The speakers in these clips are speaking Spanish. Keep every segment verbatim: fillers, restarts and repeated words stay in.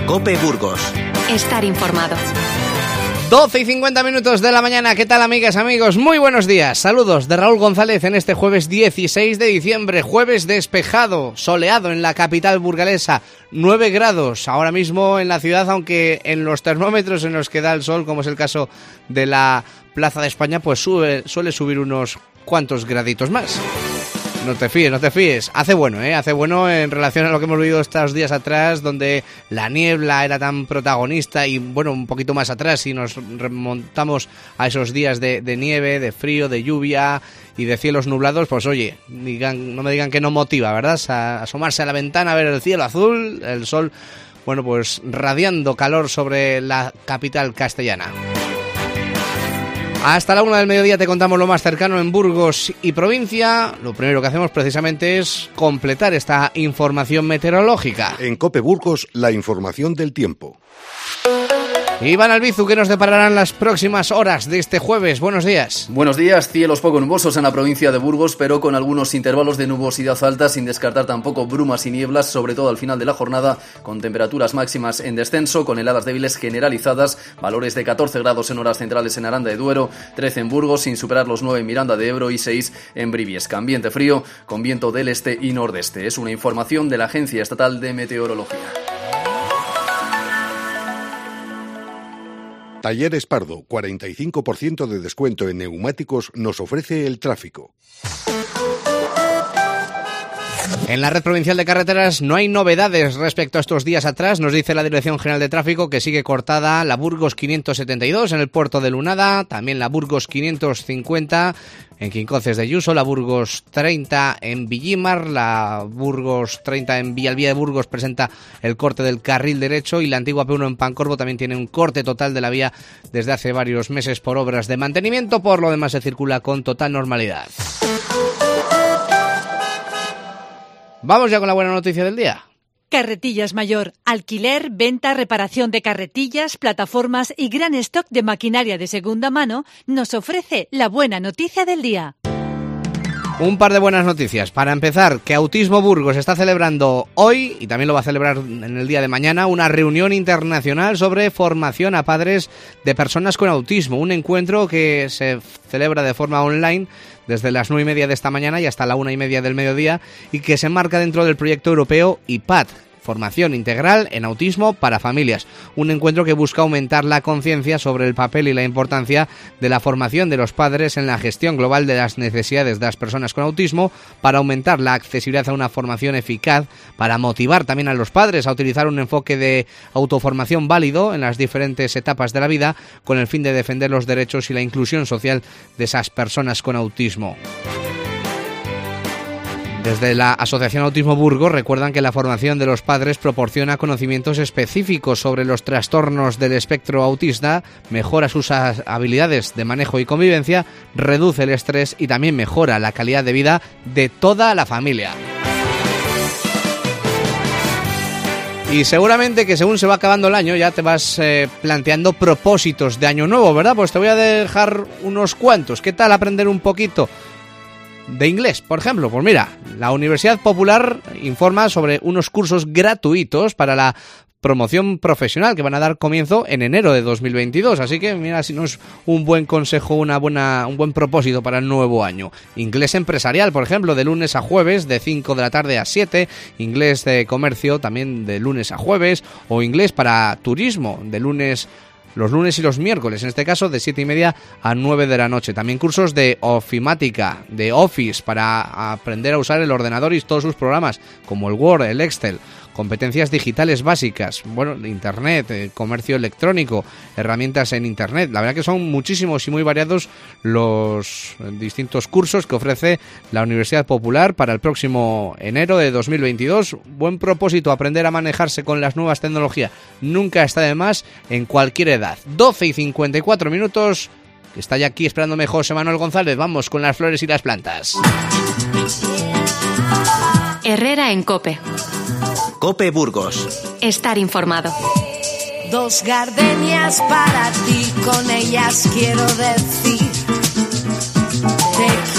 COPE Burgos. Estar informado. doce y cincuenta minutos de la mañana. ¿Qué tal, amigas, amigos? Muy buenos días. Saludos de Raúl González en este jueves dieciséis de diciembre. Jueves despejado, soleado en la capital burgalesa. nueve grados ahora mismo en la ciudad, aunque en los termómetros en los que da el sol, como es el caso de la Plaza de España, pues sube, suele subir unos cuantos graditos más. No te fíes, no te fíes. Hace bueno, ¿eh? Hace bueno en relación a lo que hemos vivido estos días atrás, donde la niebla era tan protagonista y, bueno, un poquito más atrás, si nos remontamos a esos días de, de nieve, de frío, de lluvia y de cielos nublados, pues oye, digan, no me digan que no motiva, ¿verdad? A asomarse a la ventana, a ver el cielo azul, el sol, bueno, pues radiando calor sobre la capital castellana. Hasta la una del mediodía te contamos lo más cercano en Burgos y provincia. Lo primero que hacemos precisamente es completar esta información meteorológica. En COPE Burgos, la información del tiempo. Iván Albizu, ¿qué nos depararán las próximas horas de este jueves? Buenos días. Buenos días. Cielos poco nubosos en la provincia de Burgos, pero con algunos intervalos de nubosidad alta, sin descartar tampoco brumas y nieblas, sobre todo al final de la jornada, con temperaturas máximas en descenso, con heladas débiles generalizadas, valores de catorce grados en horas centrales en Aranda de Duero, trece en Burgos, sin superar los nueve en Miranda de Ebro y seis en Briviesca. Ambiente frío, con viento del este y nordeste. Es una información de la Agencia Estatal de Meteorología. Talleres Pardo, cuarenta y cinco por ciento de descuento en neumáticos nos ofrece el tráfico. En la red provincial de carreteras no hay novedades respecto a estos días atrás. Nos dice la Dirección General de Tráfico que sigue cortada la Burgos quinientos setenta y dos en el puerto de Lunada, también la Burgos quinientos cincuenta en Quincoces de Ayuso, la Burgos treinta en Villimar, la Burgos treinta en Villalbía de Burgos presenta el corte del carril derecho y la antigua P uno en Pancorbo también tiene un corte total de la vía desde hace varios meses por obras de mantenimiento. Por lo demás se circula con total normalidad. Vamos ya con la buena noticia del día. Carretillas Mayor. Alquiler, venta, reparación de carretillas, plataformas y gran stock de maquinaria de segunda mano nos ofrece la buena noticia del día. Un par de buenas noticias. Para empezar, que Autismo Burgos está celebrando hoy, y también lo va a celebrar en el día de mañana, una reunión internacional sobre formación a padres de personas con autismo. Un encuentro que se celebra de forma online desde las nueve y media de esta mañana y hasta la una y media del mediodía, y que se enmarca dentro del proyecto europeo I P A D, Formación Integral en Autismo para Familias. Un encuentro que busca aumentar la conciencia sobre el papel y la importancia de la formación de los padres en la gestión global de las necesidades de las personas con autismo, para aumentar la accesibilidad a una formación eficaz, para motivar también a los padres a utilizar un enfoque de autoformación válido en las diferentes etapas de la vida, con el fin de defender los derechos y la inclusión social de esas personas con autismo. Desde la Asociación Autismo Burgos recuerdan que la formación de los padres proporciona conocimientos específicos sobre los trastornos del espectro autista, mejora sus habilidades de manejo y convivencia, reduce el estrés y también mejora la calidad de vida de toda la familia. Y seguramente que según se va acabando el año ya te vas eh, planteando propósitos de año nuevo, ¿verdad? Pues te voy a dejar unos cuantos. ¿Qué tal aprender un poquito de inglés, por ejemplo? Pues mira, la Universidad Popular informa sobre unos cursos gratuitos para la promoción profesional que van a dar comienzo en enero de dos mil veintidós, así que mira si no es un buen consejo, una buena, un buen propósito para el nuevo año. Inglés empresarial, por ejemplo, de lunes a jueves de cinco de la tarde a siete, inglés de comercio también de lunes a jueves, o inglés para turismo de lunes los lunes y los miércoles, en este caso de siete y media a nueve de la noche. También cursos de ofimática, de Office, para aprender a usar el ordenador y todos sus programas, como el Word, el Excel. Competencias digitales básicas, bueno, Internet, eh, comercio electrónico, herramientas en Internet. La verdad que son muchísimos y muy variados los distintos cursos que ofrece la Universidad Popular para el próximo enero de dos mil veintidós. Buen propósito, aprender a manejarse con las nuevas tecnologías. Nunca está de más en cualquier edad. doce y cincuenta y cuatro minutos, que está ya aquí esperándome José Manuel González. Vamos con las flores y las plantas. Herrera en COPE. COPE Burgos. Estar informado. Dos gardenias para ti, con ellas quiero decir te quiero.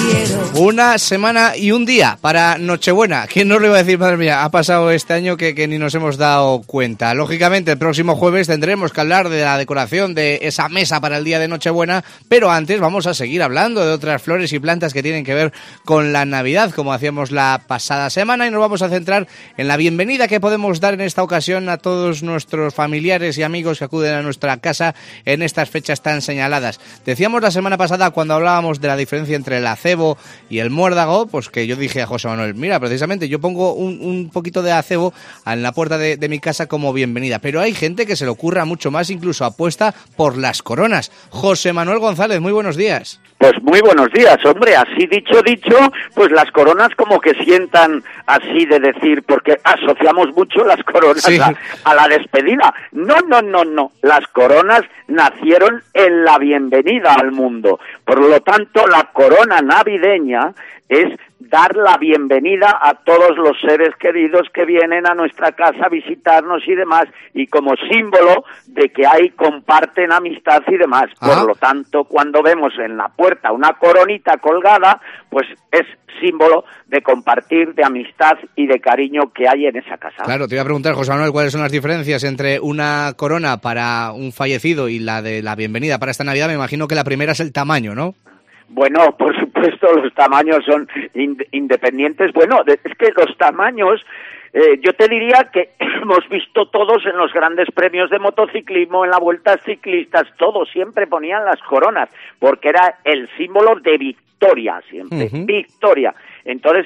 quiero. Una semana y un día para Nochebuena. ¿Quién nos lo iba a decir? Madre mía, ha pasado este año que, que ni nos hemos dado cuenta. Lógicamente, el próximo jueves tendremos que hablar de la decoración de esa mesa para el día de Nochebuena, pero antes vamos a seguir hablando de otras flores y plantas que tienen que ver con la Navidad, como hacíamos la pasada semana, y nos vamos a centrar en la bienvenida que podemos dar en esta ocasión a todos nuestros familiares y amigos que acuden a nuestra casa en estas fechas tan señaladas. Decíamos la semana pasada, cuando hablábamos de la diferencia entre el acebo y el muérdago, pues que yo dije a José Manuel, mira, precisamente yo pongo un, un poquito de acebo en la puerta de, de mi casa como bienvenida, pero hay gente que se le ocurra mucho más, incluso apuesta por las coronas. José Manuel González, muy buenos días. Pues muy buenos días, hombre, así dicho, dicho, pues las coronas como que sientan así de decir, porque asociamos mucho las coronas sí. a, a la despedida. No, no, no, no, las coronas nacieron en la bienvenida al mundo. Por lo tanto, la corona navideña es dar la bienvenida a todos los seres queridos que vienen a nuestra casa a visitarnos y demás, y como símbolo de que ahí comparten amistad y demás. Ajá. Por lo tanto, cuando vemos en la puerta una coronita colgada, pues es símbolo de compartir, de amistad y de cariño que hay en esa casa. Claro, te iba a preguntar, José Manuel, ¿cuáles son las diferencias entre una corona para un fallecido y la de la bienvenida para esta Navidad? Me imagino que la primera es el tamaño, ¿no? Bueno, por supuesto, los tamaños son ind- independientes. Bueno, de, es que los tamaños, eh, yo te diría que hemos visto todos en los grandes premios de motociclismo, en las vueltas ciclistas, todos siempre ponían las coronas, porque era el símbolo de victoria, siempre, uh-huh. victoria. Entonces,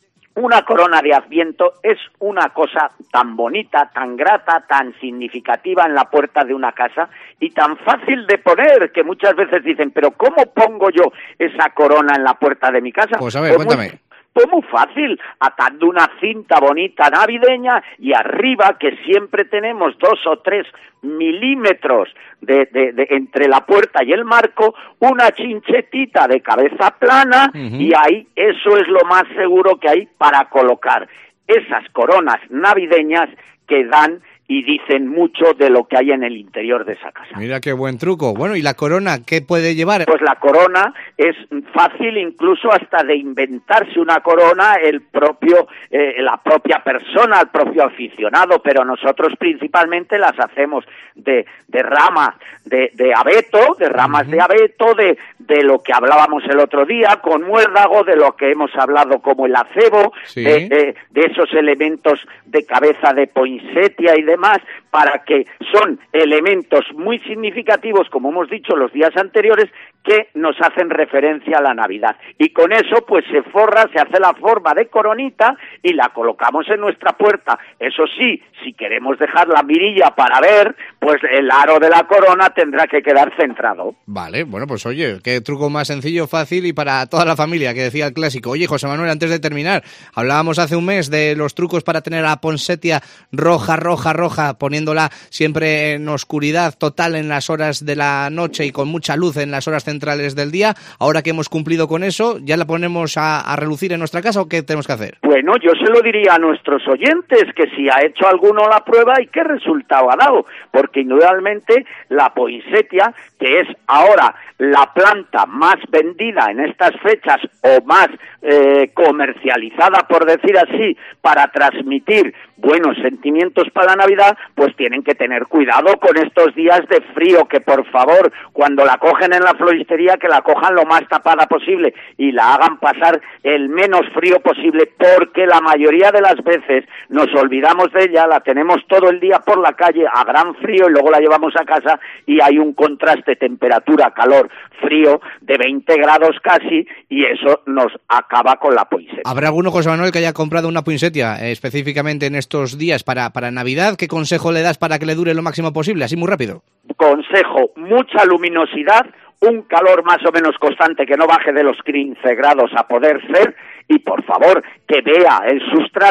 una corona de Adviento es una cosa tan bonita, tan grata, tan significativa en la puerta de una casa y tan fácil de poner, que muchas veces dicen, pero ¿cómo pongo yo esa corona en la puerta de mi casa? Pues a ver, pues cuéntame. Muy, pues muy fácil, atando una cinta bonita navideña y arriba, que siempre tenemos dos o tres milímetros de, de, de entre la puerta y el marco, una chinchetita de cabeza plana, uh-huh. y ahí eso es lo más seguro que hay para colocar esas coronas navideñas que dan y dicen mucho de lo que hay en el interior de esa casa. Mira qué buen truco. Bueno, ¿y la corona qué puede llevar? Pues la corona es fácil incluso hasta de inventarse una corona el propio, eh, la propia persona, el propio aficionado, pero nosotros principalmente las hacemos de, de ramas de, de abeto, de ramas uh-huh. de abeto, de, de lo que hablábamos el otro día con muérdago, de lo que hemos hablado como el acebo, sí. de, de, de esos elementos de cabeza de poinsettia y demás, para que son elementos muy significativos, como hemos dicho los días anteriores, que nos hacen referencia a la Navidad. Y con eso, pues se forra, se hace la forma de coronita y la colocamos en nuestra puerta. Eso sí, si queremos dejar la mirilla para ver, pues el aro de la corona tendrá que quedar centrado. Vale, bueno, pues oye, qué truco más sencillo, fácil y para toda la familia, que decía el clásico. Oye, José Manuel, antes de terminar, hablábamos hace un mes de los trucos para tener a la poinsettia roja, roja, roja, poniéndola siempre en oscuridad total en las horas de la noche y con mucha luz en las horas centrales del día. Ahora que hemos cumplido con eso, ¿ya la ponemos a, a relucir en nuestra casa o qué tenemos que hacer? Bueno, yo se lo diría a nuestros oyentes, que si ha hecho alguno la prueba y qué resultado ha dado, porque indudablemente la poinsettia, que es ahora la planta más vendida en estas fechas o más eh, comercializada, por decir así, para transmitir buenos sentimientos para la Navidad, pues tienen que tener cuidado con estos días de frío, que por favor, cuando la cogen en la floristería, que la cojan lo más tapada posible y la hagan pasar el menos frío posible, porque la mayoría de las veces nos olvidamos de ella, la tenemos todo el día por la calle a gran frío y luego la llevamos a casa y hay un contraste temperatura-calor frío de veinte grados casi, y eso nos acaba con la poinsettia. ¿Habrá alguno, José Manuel, que haya comprado una poinsettia eh, específicamente en estos días para, para Navidad? ¿Qué consejo le das para que le dure lo máximo posible? Así muy rápido. Consejo, mucha luminosidad, un calor más o menos constante que no baje de los quince grados a poder ser, y por favor que vea el sustrato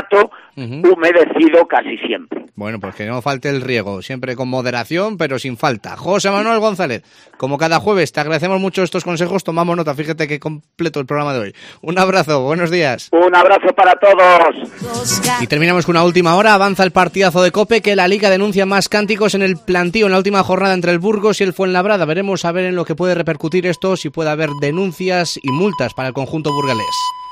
uh-huh. humedecido casi siempre. Bueno, pues que no falte el riego, siempre con moderación, pero sin falta. José Manuel González, como cada jueves, te agradecemos mucho estos consejos, tomamos nota, fíjate que completo el programa de hoy. Un abrazo, buenos días. Un abrazo para todos. Y terminamos con una última hora, avanza el partidazo de COPE, que la Liga denuncia más cánticos en el plantío en la última jornada entre el Burgos y el Fuenlabrada. Veremos a ver en lo que puede repercutir esto, si puede haber denuncias y multas para el conjunto burgalés.